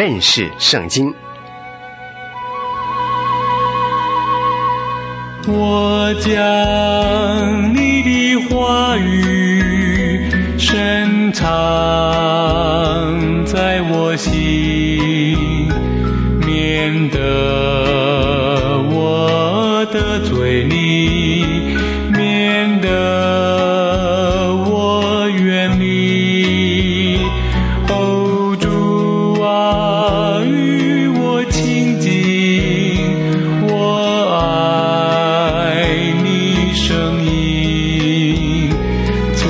认识圣经。 我将你的话语深藏在我心，免得我得罪你，免得我远离。哦，主啊，与我亲近，我爱你声音，做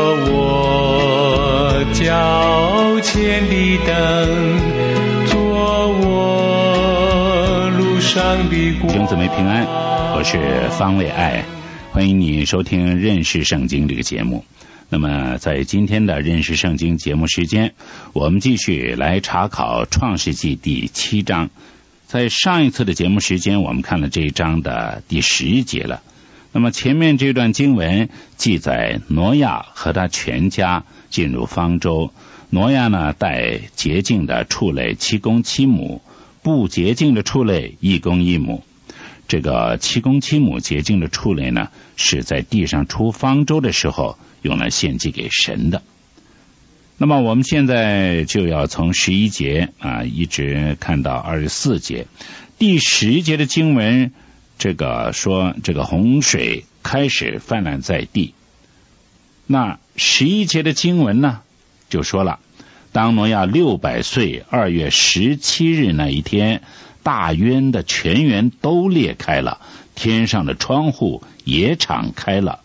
我脚前的灯，做我路上的光。 弟兄姊妹平安，我是方伟爱，欢迎你收听认识圣经这个节目。那么在今天的认识圣经节目时间，我们继续来查考创世纪第7章。在上一次的节目时间，我们看了这一章的第10节了。那么前面这段经文记载挪亚和他全家进入方舟，挪亚呢带洁净的畜类7公7母，不洁净的畜类1公1母。这个7公7母洁净的畜类呢，是在地上出方舟的时候用来献祭给神的。那么我们现在就要从11节一直看到24节。第10节的经文，这个说这个洪水开始泛滥在地。那11节的经文呢，就说了，当挪亚600岁2月17日那一天，大渊的泉源都裂开了，天上的窗户也敞开了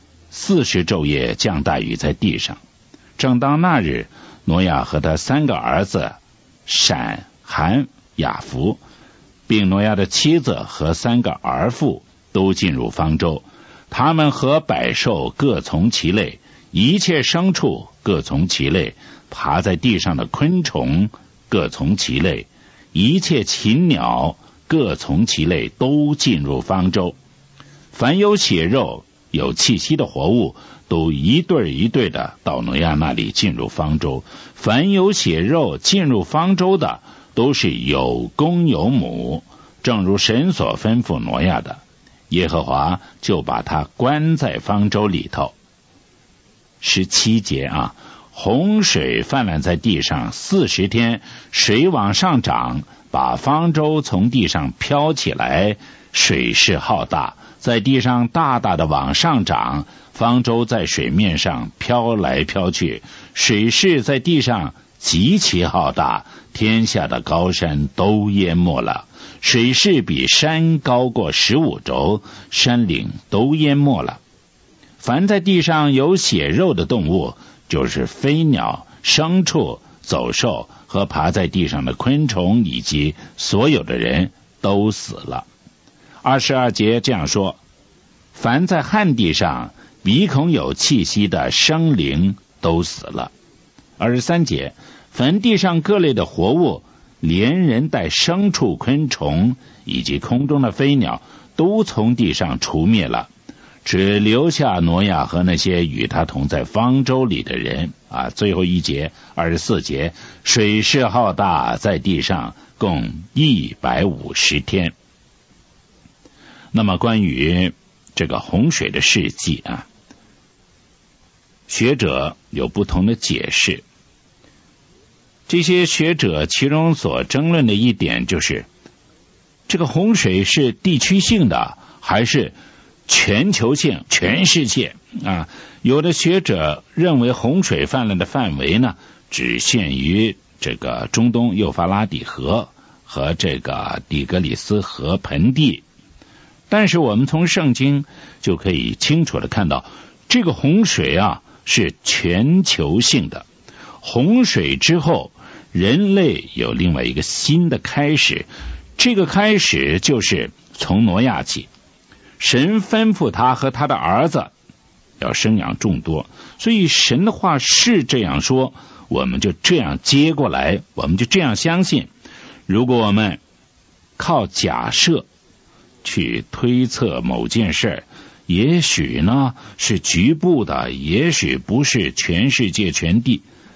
，40昼夜降大雨在地上。正当那日，挪亚和他3个儿子闪、含、雅弗，并挪亚的妻子和3个儿妇都进入方舟，他们和百兽各从其类，一切牲畜各从其类，爬在地上的昆虫各从其类，一切禽鸟各从其类，都进入方舟。凡有血肉有气息的活物，都一对一对的到挪亚那里进入方舟。凡有血肉进入方舟的，都是有公有母，正如神所吩咐挪亚的。耶和华就把他关在方舟里头。17节洪水泛滥在地上40天，水往上涨，把方舟从地上飘起来，水势浩大，在地上大大的往上涨，方舟在水面上飘来飘去，水势在地上极其浩大，天下的高山都淹没了，水势比山高过15肘，山岭都淹没了。凡在地上有血肉的动物，就是飞鸟、牲畜、走兽和爬在地上的昆虫，以及所有的人都死了。22节这样说，凡在旱地上鼻孔有气息的生灵都死了。23节，凡地上各类的活物，连人带牲畜、昆虫以及空中的飞鸟，都从地上除灭了，只留下挪亚和那些与他同在方舟里的人最后一节24节，水势浩大，在地上共150天。那么关于这个洪水的事迹学者有不同的解释。这些学者其中所争论的一点就是，这个洪水是地区性的还是全球性、全世界有的学者认为洪水泛滥的范围呢，只限于这个中东幼发拉底河和这个底格里斯河盆地。但是我们从圣经就可以清楚的看到，这个洪水是全球性的。洪水之后，人类有另外一个新的开始，这个开始就是从挪亚起，神吩咐他和他的儿子要生养众多，所以神的话是这样说，我们就这样接过来，我们就这样相信。如果我们靠假设去推测某件事，也许呢是局部的，也许不是全世界全地，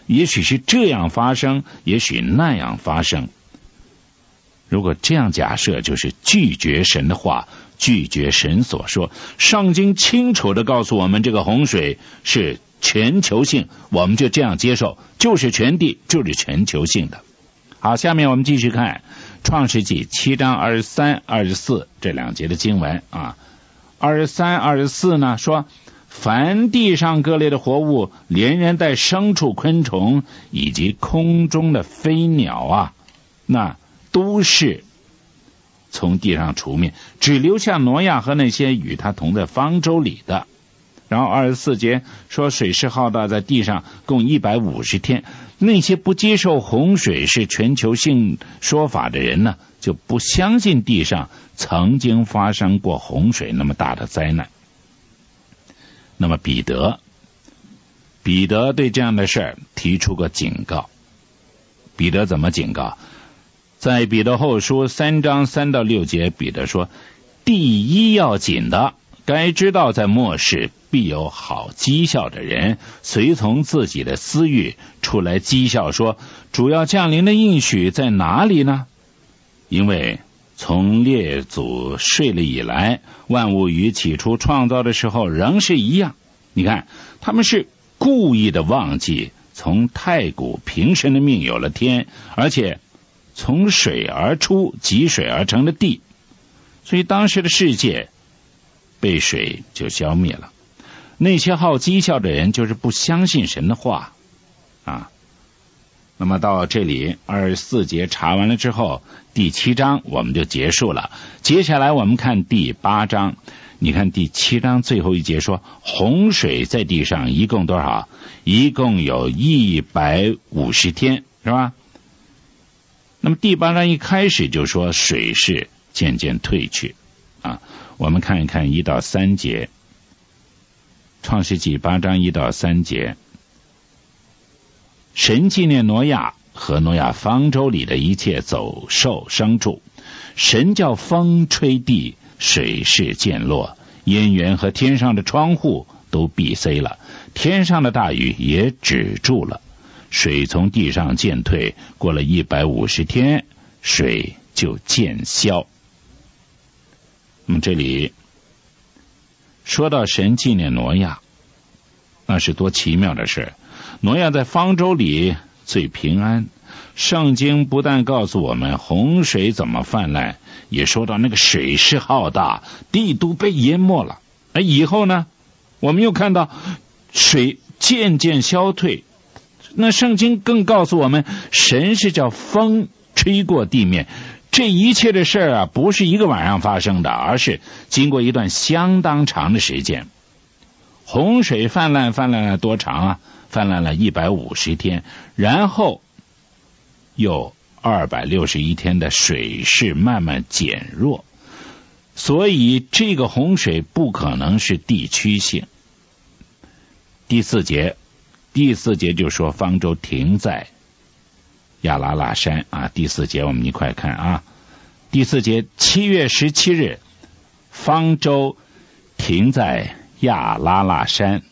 也许是这样发生，也许那样发生。如果这样假设，就是拒绝神的话，拒绝神所说。圣经清楚地告诉我们，这个洪水是全球性，我们就这样接受，就是全地，就是全球性的。好，下面我们继续看创世纪7章23、24这2节的经文啊。23、24呢说，凡地上各类的活物，连人带牲畜、昆虫以及空中的飞鸟啊，那都是从地上除灭，只留下挪亚和那些与他同在方舟里的。然后24节说，水势浩大，在地上共150天。那些不接受洪水是全球性说法的人呢，就不相信地上曾经发生过洪水那么大的灾难。那么彼得对这样的事儿提出过警告。彼得怎么警告？在彼得后书3章3到6节，彼得说，第一要紧的，该知道在末世必有好讥笑的人，随从自己的私欲出来讥笑说，主要降临的应许在哪里呢？因为从列祖睡了以来，万物与起初创造的时候仍是一样。你看，他们是故意的忘记，从太古凭神的命有了天，而且从水而出，积水而成的地，所以当时的世界被水就消灭了。那些好讥笑的人就是不相信神的话啊。那么到这里24节查完了之后，第7章我们就结束了。接下来我们看第8章。你看第7章最后一节说，洪水在地上一共多少？一共有150天，是吧？那么第8章一开始就说水势渐渐退去啊。我们看一看1到3节，创世纪8章1到3节，神纪念挪亚和挪亚方舟里的一切走兽牲畜，神叫风吹地，水势渐落，烟源和天上的窗户都闭塞了，天上的大雨也止住了，水从地上渐退，过了150天，水就渐消。那么这里说到神纪念挪亚，那是多奇妙的事。挪亚在方舟里最平安。圣经不但告诉我们洪水怎么泛滥，也说到那个水势浩大，地都被淹没了。而以后呢，我们又看到水渐渐消退。那圣经更告诉我们，神是叫风吹过地面。这一切的事啊，不是一个晚上发生的，而是经过一段相当长的时间。洪水泛滥了多长啊？泛滥了150天，然后有261天的水势慢慢减弱，所以这个洪水不可能是地区性。第四节就说方舟停在亚拉腊山啊。第4节我们一块看啊。第4节7月17日，方舟停在亚拉腊山。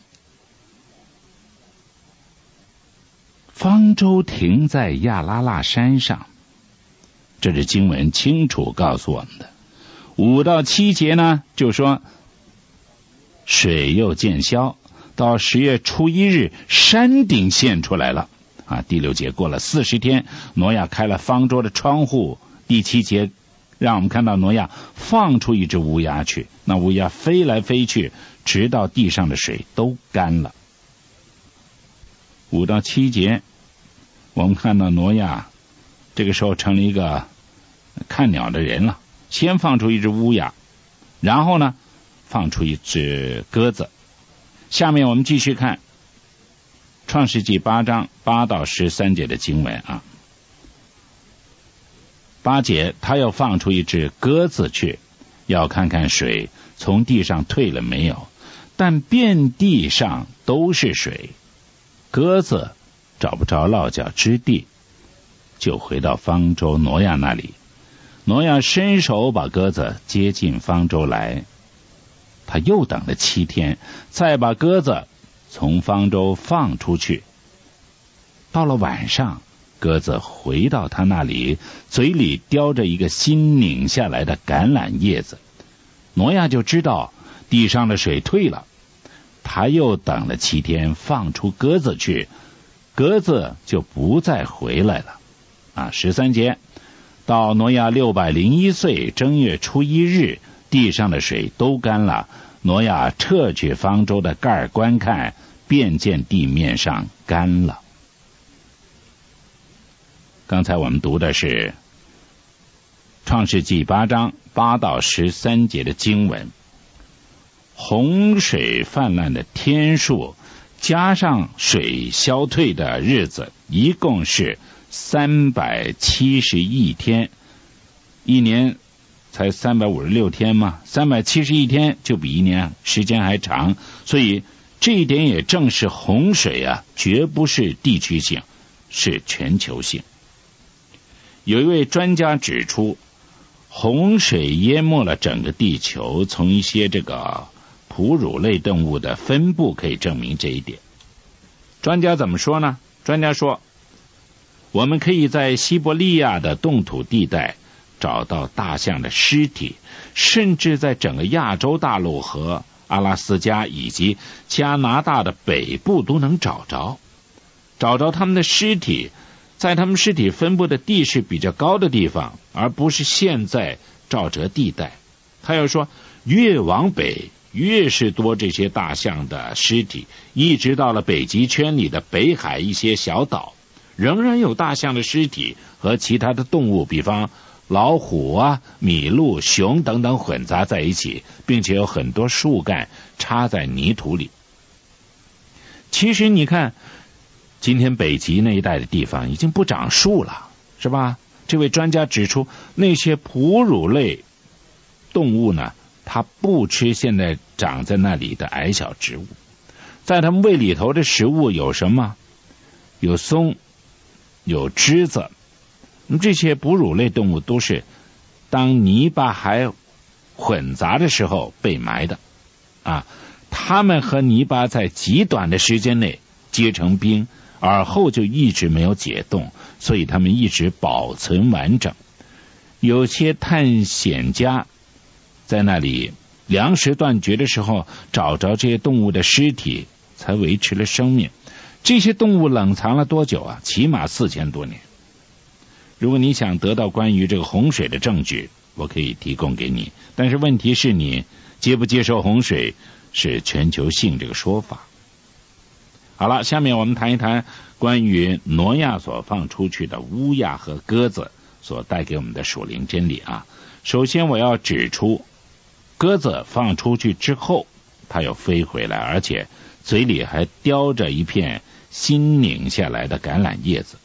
方舟停在亚拉腊山上，这是经文清楚告诉我们的。5到7节呢，就说水又渐消，到10月初1日，山顶现出来了啊。第6节过了40天，挪亚开了方舟的窗户。第7节让我们看到挪亚放出一只乌鸦去，那乌鸦飞来飞去，直到地上的水都干了。5到7节我们看到挪亚这个时候成了一个看鸟的人了，先放出一只乌鸦，然后呢放出一只鸽子。下面我们继续看创世纪8章8到13节的经文啊。8节，他要放出一只鸽子去，要看看水从地上退了没有，但遍地上都是水，鸽子找不着落脚之地，就回到方舟挪亚那里。挪亚伸手把鸽子接进方舟来，他又等了7天，再把鸽子从方舟放出去。 到了晚上，鸽子回到他那里，嘴里叼着一个新拧下来的橄榄叶子。挪亚就知道地上的水退了，他又等了7天，放出鸽子去，鸽子就不再回来了。13节，到挪亚601岁正月初1日，地上的水都干了。挪亚撤去方舟的盖观看，便见地面上干了。刚才我们读的是创世纪8章8到13节的经文。洪水泛滥的天数加上水消退的日子，一共是371天。一年才356天嘛，371天就比一年时间还长，所以这一点也正是洪水绝不是地区性，是全球性。有一位专家指出，洪水淹没了整个地球，从一些这个哺乳类动物的分布可以证明这一点。专家怎么说呢？专家说，我们可以在西伯利亚的冻土地带找到大象的尸体，甚至在整个亚洲大陆和阿拉斯加以及加拿大的北部都能找着他们的尸体。在他们尸体分布的地势比较高的地方，而不是现在沼泽地带。他又说，越往北越是多这些大象的尸体，一直到了北极圈里的北海一些小岛，仍然有大象的尸体和其他的动物，比方老虎麋鹿、熊等等混杂在一起，并且有很多树干插在泥土里。其实你看，今天北极那一带的地方已经不长树了，是吧？这位专家指出，那些哺乳类动物呢，它不吃现在长在那里的矮小植物，在它们胃里头的食物有什么？有松，有栀子。那么这些哺乳类动物都是当泥巴还混杂的时候被埋的它们和泥巴在极短的时间内结成冰，而后就一直没有解冻，所以它们一直保存完整。有些探险家在那里粮食断绝的时候找着这些动物的尸体，才维持了生命。这些动物冷藏了多久起码4000多年。如果你想得到关于这个洪水的证据，我可以提供给你，但是问题是你接不接受洪水是全球性这个说法。好了，下面我们谈一谈关于挪亚所放出去的乌鸦和鸽子所带给我们的属灵真理首先我要指出，鸽子放出去之后它又飞回来，而且嘴里还叼着一片新拧下来的橄榄叶子。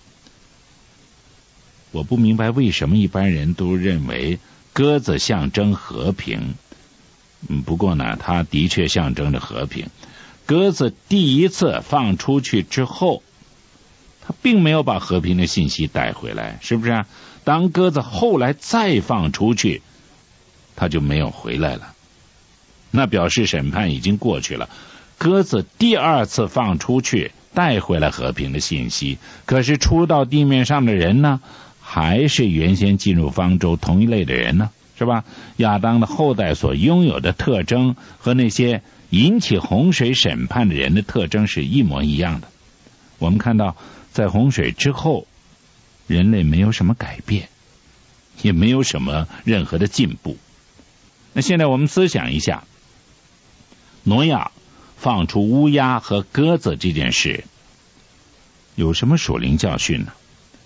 我不明白为什么一般人都认为鸽子象征和平，不过呢，它的确象征着和平。鸽子第一次放出去之后，它并没有把和平的信息带回来，是不是当鸽子后来再放出去，它就没有回来了，那表示审判已经过去了。鸽子第二次放出去带回来和平的信息，可是出到地面上的人呢，还是原先进入方舟同一类的人呢，是吧？亚当的后代所拥有的特征和那些引起洪水审判的人的特征是一模一样的。我们看到在洪水之后，人类没有什么改变，也没有什么任何的进步。那现在我们思想一下，挪亚放出乌鸦和鸽子这件事有什么属灵教训呢？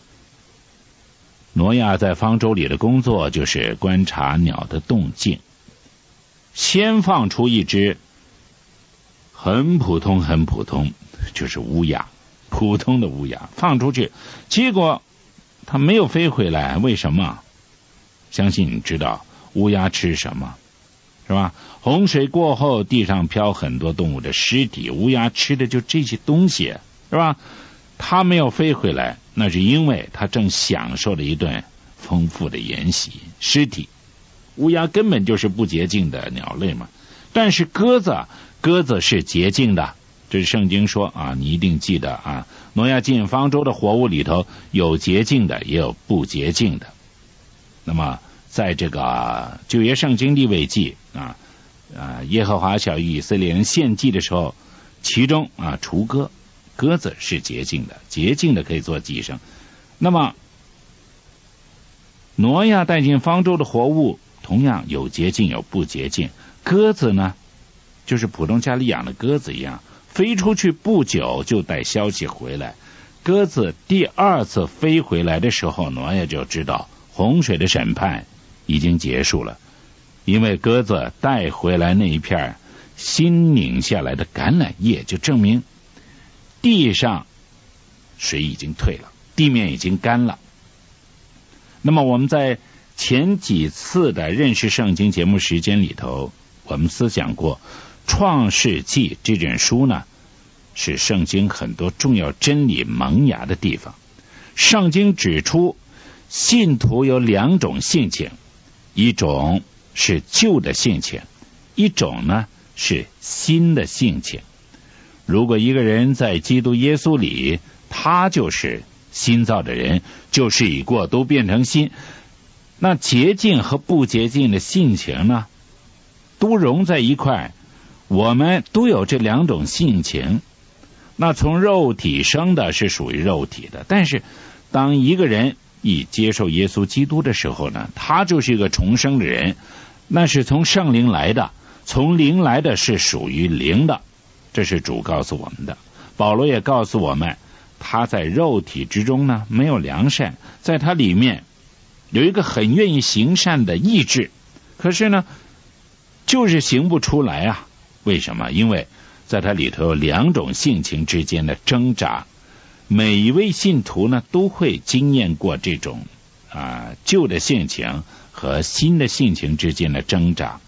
挪亚在方舟里的工作就是观察鸟的动静，先放出一只很普通，就是乌鸦，普通的乌鸦放出去，结果它没有飞回来，为什么？相信你知道乌鸦吃什么，是吧？洪水过后，地上飘很多动物的尸体，乌鸦吃的就这些东西，是吧？它没有飞回来，那是因为它正享受了一顿丰富的筵席。尸体，乌鸦根本就是不洁净的鸟类嘛。但是鸽子是洁净的， 这是圣经说啊，你一定记得啊，挪亚进方舟的活物里头有洁净的，也有不洁净的。那么在这个旧约圣经利未记啊，耶和华小以色列人献祭的时候，其中啊除鸽，鸽子是洁净的，洁净的可以做祭牲。那么挪亚带进方舟的活物同样有洁净有不洁净，鸽子呢就是普通家里养的鸽子一样，飞出去不久就带消息回来。鸽子第二次飞回来的时候，挪亚就知道洪水的审判已经结束了，因为鸽子带回来那一片新拧下来的橄榄叶，就证明地上水已经退了，地面已经干了。那么我们在前几次的认识圣经节目时间里头，我们思想过创世纪这卷书呢，是圣经很多重要真理萌芽的地方。圣经指出信徒有两种性情，一种是旧的性情，一种呢是新的性情。如果一个人在基督耶稣里，他就是新造的人，旧事已过，都变成新。那洁净和不洁净的性情呢，都融在一块，我们都有这两种性情。那从肉体生的是属于肉体的，但是当一个人一接受耶稣基督的时候呢，他就是一个重生的人，那是从圣灵来的，从灵来的是属于灵的，这是主告诉我们的。保罗也告诉我们，他在肉体之中呢没有良善，在他里面有一个很愿意行善的意志，可是呢就是行不出来啊。为什么？因为在他里头有两种性情之间的挣扎。每一位信徒呢都会经验过这种旧的性情和新的性情之间的挣扎。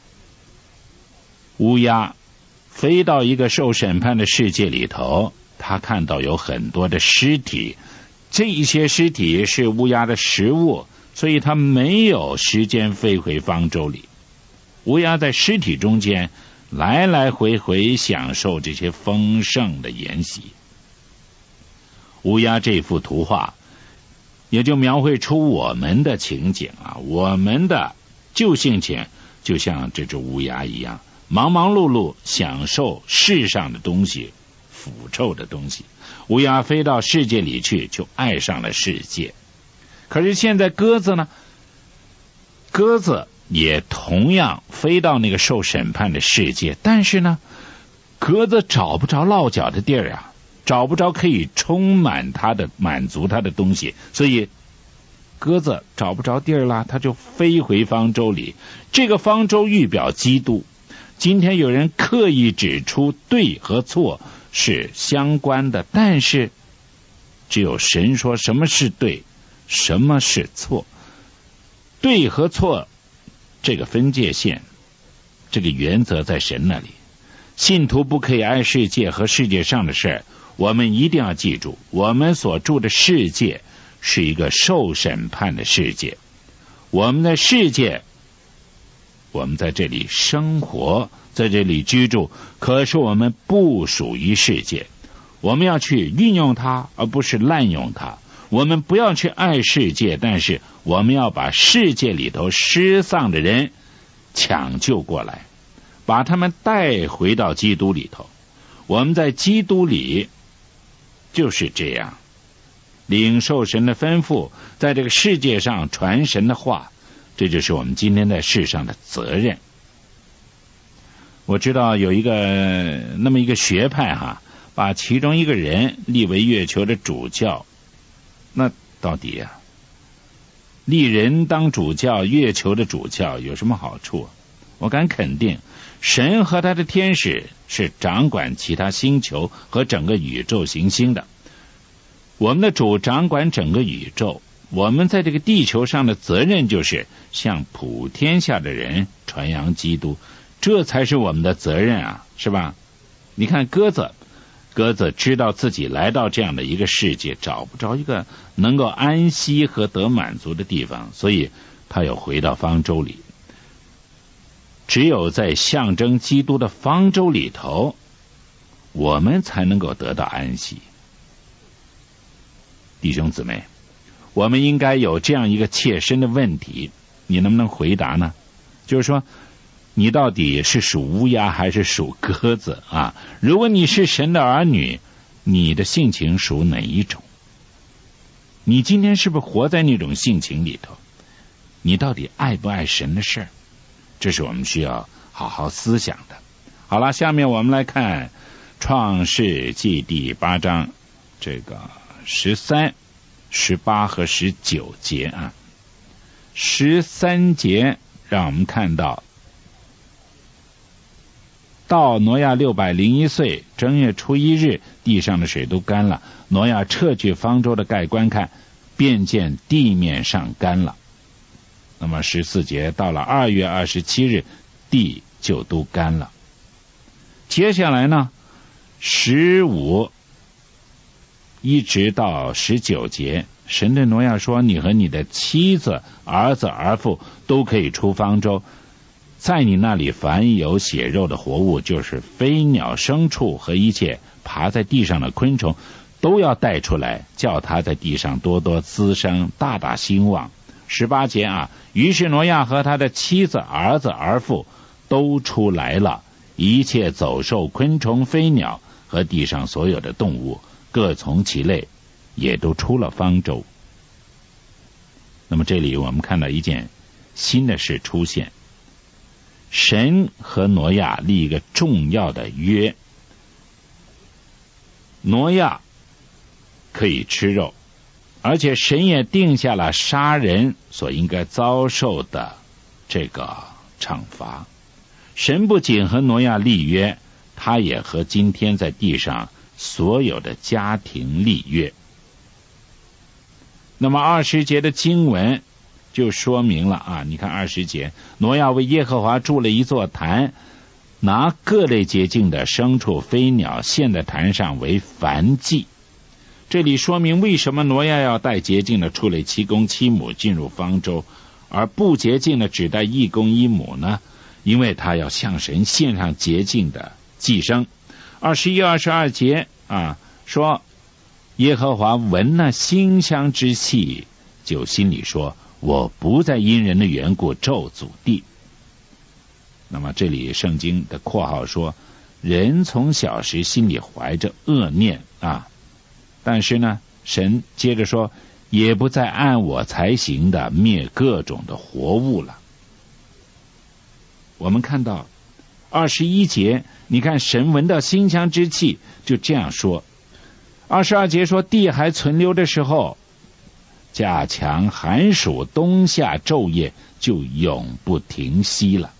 乌鸦飞到一个受审判的世界里头，他看到有很多的尸体，这一些尸体是乌鸦的食物，所以他没有时间飞回方舟里。乌鸦在尸体中间来来回回享受这些丰盛的筵席。乌鸦这幅图画也就描绘出我们的情景啊，我们的旧性情就像这只乌鸦一样，忙忙碌碌享受世上的东西，腐臭的东西。乌鸦飞到世界里去，就爱上了世界。可是现在鸽子呢，鸽子也同样飞到那个受审判的世界，但是呢，鸽子找不着落脚的地儿啊，找不着可以充满它的满足它的东西，所以鸽子找不着地儿了，它就飞回方舟里。这个方舟预表基督。今天有人刻意指出对和错是相关的，但是只有神说什么是对，什么是错。对和错这个分界线，这个原则在神那里。信徒不可以爱世界和世界上的事，我们一定要记住，我们所住的世界是一个受审判的世界。我们的世界，我们在这里生活，在这里居住，可是我们不属于世界。我们要去运用它，而不是滥用它。我们不要去爱世界，但是我们要把世界里头失丧的人抢救过来，把他们带回到基督里头。我们在基督里就是这样，领受神的吩咐，在这个世界上传神的话，这就是我们今天在世上的责任。我知道有那么一个学派把其中一个人立为月球的主教。那到底立人当主教，月球的主教有什么好处？我敢肯定，神和他的天使是掌管其他星球和整个宇宙行星的。我们的主掌管整个宇宙，我们在这个地球上的责任就是向普天下的人传扬基督，这才是我们的责任啊，是吧？你看鸽子知道自己来到这样的一个世界，找不着一个能够安息和得满足的地方，所以他又回到方舟里。只有在象征基督的方舟里头， 我们才能够得到安息。弟兄姊妹，我们应该有这样一个切身的问题，你能不能回答呢？就是说，你到底是属乌鸦还是属鸽子啊？如果你是神的儿女，你的性情属哪一种？你今天是不是活在那种性情里头？你到底爱不爱神的事？这是我们需要好好思想的。好了，下面我们来看创世纪第8章这个13、18和19节啊。13节让我们看到挪亚601岁正月初1日，地上的水都干了。挪亚撤去方舟的盖观看，便见地面上干了。那么14节到了2月27日，地就都干了。接下来呢，15一直到19节，神对挪亚说，你和你的妻子、儿子、儿妇都可以出方舟，在你那里凡有血肉的活物，就是飞鸟、牲畜和一切爬在地上的昆虫，都要带出来，叫它在地上多多滋生，大大兴旺。18节啊，于是挪亚和他的妻子、儿子、儿妇都出来了，一切走兽、昆虫、飞鸟和地上所有的动物，各从其类，也都出了方舟。那么这里我们看到一件新的事出现，神和挪亚立一个重要的约，挪亚可以吃肉，而且神也定下了杀人所应该遭受的这个惩罚。神不仅和挪亚立约，他也和今天在地上所有的家庭立约。那么20节的经文就说明了啊，你看20节，挪亚为耶和华筑了一座坛，拿各类洁净的牲畜、飞鸟献在坛上为燔祭。这里说明为什么挪亚要带洁净的畜类7公7母进入方舟，而不洁净的只带1公1母呢？因为他要向神献上洁净的祭牲。21、22节啊，说耶和华闻那馨香之气，就心里说，我不再因人的缘故咒诅地。那么这里圣经的括号说，人从小时心里怀着恶念啊，但是呢，神接着说，也不再按我才行的灭各种的活物了。我们看到21节，你看神闻到馨香之气，就这样说。22节说，地还存留的时候，加强寒暑冬夏昼夜就永不停息了。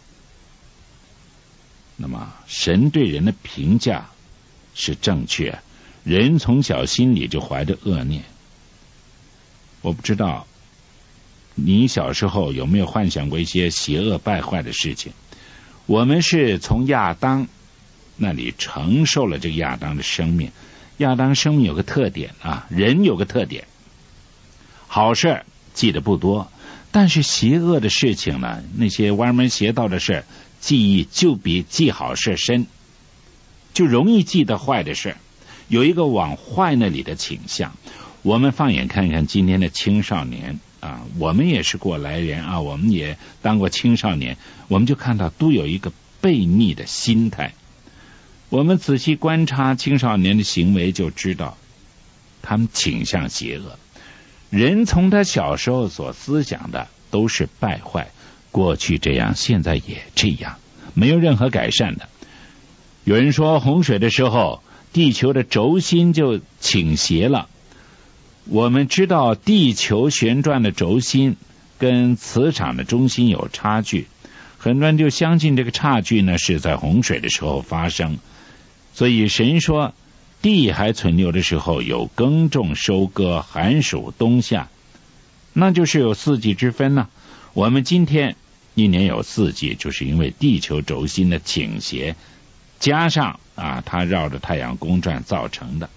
那么神对人的评价是正确，人从小心里就怀着恶念。我不知道你小时候有没有幻想过一些邪恶败坏的事情。我们是从亚当那里承受了这个亚当的生命。亚当生命有个特点啊，人有个特点，好事记得不多，但是邪恶的事情呢，那些歪门邪道的事，记忆就比记好事深，就容易记得坏的事，有一个往坏那里的倾向。我们放眼看看今天的青少年啊，我们也是过来人啊，我们也当过青少年，我们就看到都有一个悖逆的心态。我们仔细观察青少年的行为，就知道他们倾向邪恶。人从他小时候所思想的都是败坏，过去这样，现在也这样，没有任何改善的。有人说洪水的时候，地球的轴心就倾斜了。我们知道地球旋转的轴心跟磁场的中心有差距，很多人就相信这个差距呢是在洪水的时候发生。所以神说地还存留的时候有耕种收割寒暑冬夏，那就是有四季之分呢。我们今天一年有4季，就是因为地球轴心的倾斜加上它绕着太阳公转造成的。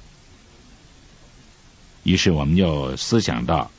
于是我们就思想到，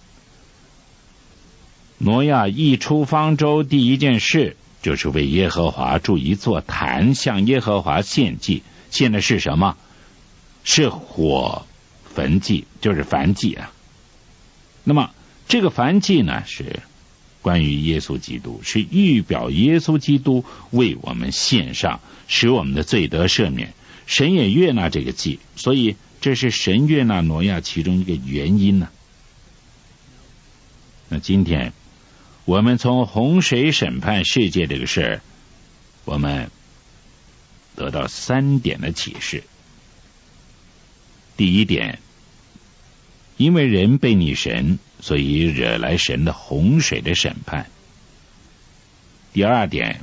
挪亚一出方舟，第一件事就是为耶和华筑一座坛，向耶和华献祭， 献的是什么？是火焚祭，就是燔祭啊。那么这个燔祭呢，是关于耶稣基督，是预表耶稣基督为我们献上，使我们的罪得赦免。神也悦纳这个祭，所以这是神悦纳挪亚其中一个原因呢。那今天我们从洪水审判世界这个事儿，我们得到3点的启示。第一点，因为人背逆神，所以惹来神的洪水的审判。第二点，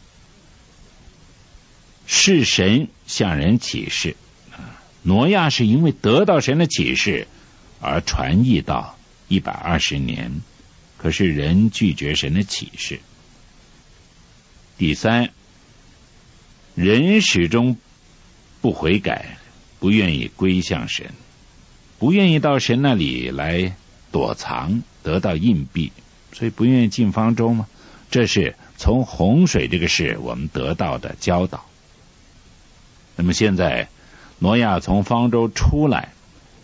是神向人启示，挪亚是因为得到神的启示而传译到120年，可是人拒绝神的启示。第三，人始终不悔改，不愿意归向神，不愿意到神那里来躲藏，得到印币，所以不愿意进方舟嘛。这是从洪水这个事我们得到的教导。那么现在挪亚从方舟出来，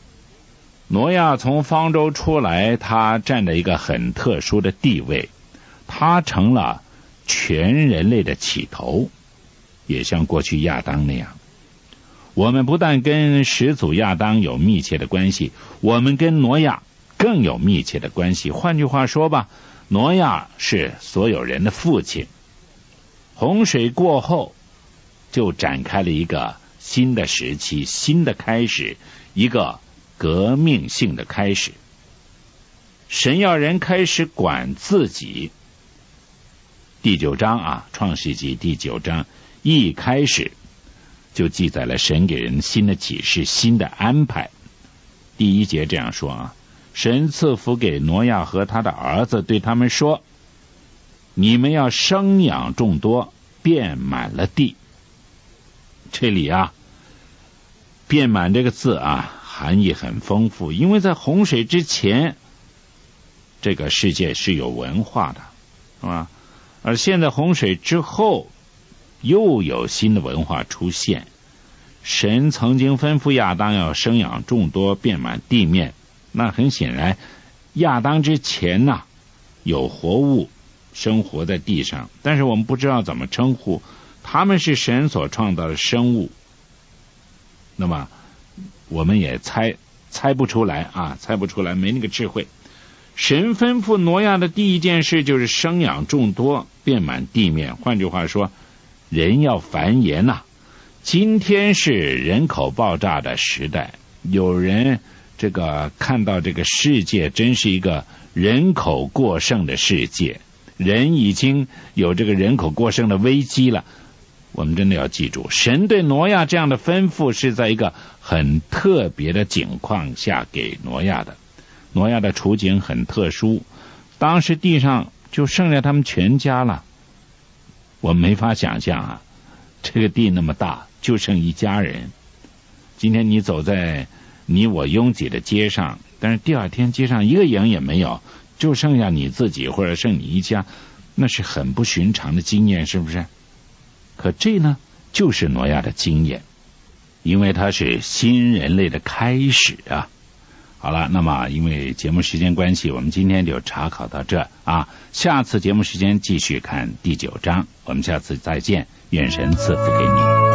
他占着一个很特殊的地位，他成了全人类的起头，也像过去亚当那样。我们不但跟始祖亚当有密切的关系，我们跟挪亚更有密切的关系。换句话说吧，挪亚是所有人的父亲。洪水过后就展开了一个新的时期，新的开始，一个革命性的开始。神要人开始管自己。第9章创世纪第9章一开始就记载了神给人新的启示，新的安排。第1节这样说神赐福给挪亚和他的儿子，对他们说，你们要生养众多，遍满了地。这里遍满这个字含义很丰富，因为在洪水之前这个世界是有文化的，是吧？而现在洪水之后又有新的文化出现。神曾经吩咐亚当要生养众多，遍满地面，那很显然亚当之前有活物生活在地上，但是我们不知道怎么称呼，他们是神所创造的生物。那么我们也猜不出来，没那个智慧。神吩咐挪亚的第一件事就是生养众多，遍满地面。换句话说，人要繁衍今天是人口爆炸的时代，有人看到这个世界真是一个人口过剩的世界，人已经有这个人口过剩的危机了。我们真的要记住，神对挪亚这样的吩咐是在一个很特别的境况下给挪亚的。挪亚的处境很特殊，当时地上就剩下他们全家了。我们没法想象这个地那么大，就剩一家人。今天你走在你我拥挤的街上，但是第二天街上一个影也没有，就剩下你自己或者剩你一家，那是很不寻常的经验，是不是？可这呢，就是挪亚的经验，因为它是新人类的开始好了，那么因为节目时间关系，我们今天就查考到这下次节目时间继续看第9章，我们下次再见，愿神赐福给你。